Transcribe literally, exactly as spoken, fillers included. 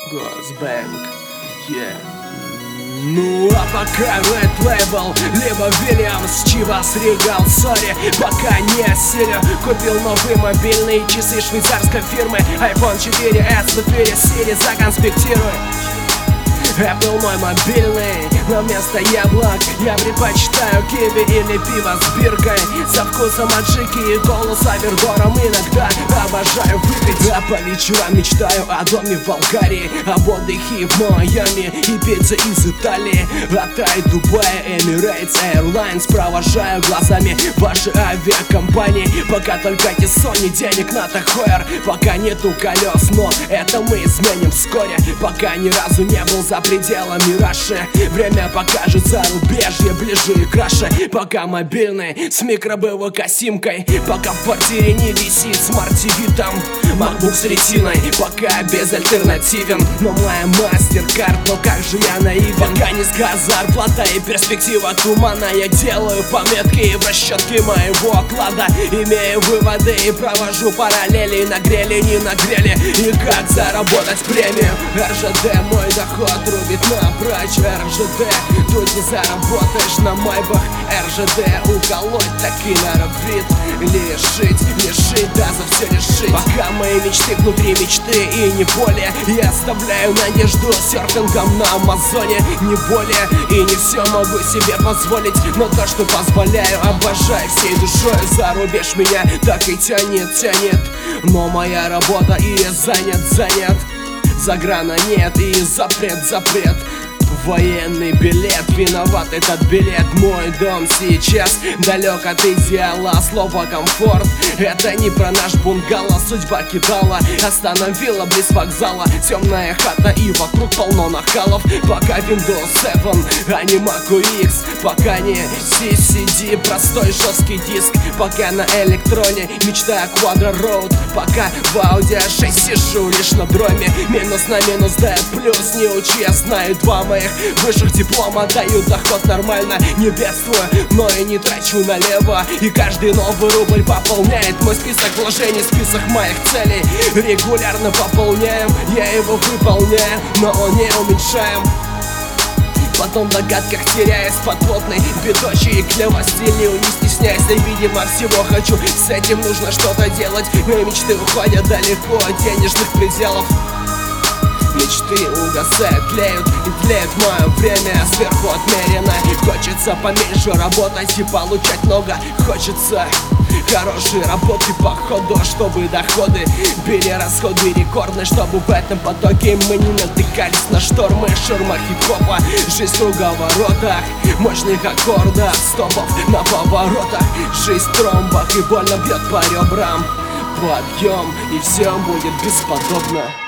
Госбэнк, yeah. Ну а пока Red Label, либо Williams, Chivas Regal, сори, пока не осилю. Купил новые мобильные часы швейцарской фирмы айфон четыре эс в эфире Siri законспектируй. Apple мой мобильный, но вместо яблок я предпочитаю киви или пиво с биркой, со вкусом аджики и колу с авердором. Иногда обожаю выпить, а по вечерам мечтаю о доме в Болгарии, об отдыхе в Майами и пицце из Италии. От Тай, Дубая, Emirates Airlines провожаю глазами ваши авиакомпании. Пока только эти Sony, денег на Тахоэр, пока нету колес, но это мы изменим вскоре. Пока ни разу не был за пределами Раши, время покажет зарубежье ближе и краше. Пока мобильный с микробывок симкой, пока в квартире не висит смарт-ти ви там, MacBook с ретиной, пока безальтернативен, но моя мастер-карт, но как же я наивен. Пока низкая зарплата и перспектива тумана, я делаю пометки в расчетке моего оклада, имею выводы и провожу параллели. Нагрели, не нагрели, и как заработать премию. эр жэ дэ мой доход рубит напрочь. эр жэ дэ, тут не заработаешь на майбах. эр жэ дэ уколоть так и норовит лишить, лишить, да за все лишить. Пока мои мечты внутри мечты и не более, я оставляю надежду серфингом на Амазоне. Не более и не все могу себе позволить, но то, что позволяю, обожаю всей душой. За рубеж меня так и тянет, тянет, но моя работа и занят, занят. Заграна нет и запрет, запрет. Военный билет, виноват этот билет. Мой дом сейчас далек от идеала. Слово комфорт — это не про наш бунгало. Судьба кидала, остановила близ вокзала. Темная хата и вокруг полно нахалов. Пока Windows семь, а не Mac о икс. Пока не си си ди, простой жесткий диск. Пока на электроне мечтаю Quadro Road. Пока в Audi а шесть сижу лишь на дроме. Минус на минус дает плюс. Не учи, я знаю два моих высших диплома дают доход нормально. Не бедствую, но и не трачу налево. И каждый новый рубль пополняет мой список вложений, список моих целей. Регулярно пополняем, я его выполняю, но он не уменьшаем. Потом в догадках теряясь под плотной бедочи и клевостилью, не стесняясь, да видимо всего хочу. С этим нужно что-то делать. Мои мечты уходят далеко от денежных пределов. Мечты угасают, тлеют и тлеет мое время сверху отмерено. Хочется поменьше работать и получать много. Хочется хорошей работы по ходу, чтобы доходы били расходы рекордные, чтобы в этом потоке мы не натыкались на штормы. Шурма хип-хопа, жизнь в круговоротах, мощных аккордах, стопов на поворотах. Жизнь в тромбах и больно бьет по ребрам. Подъем, и все будет бесподобно.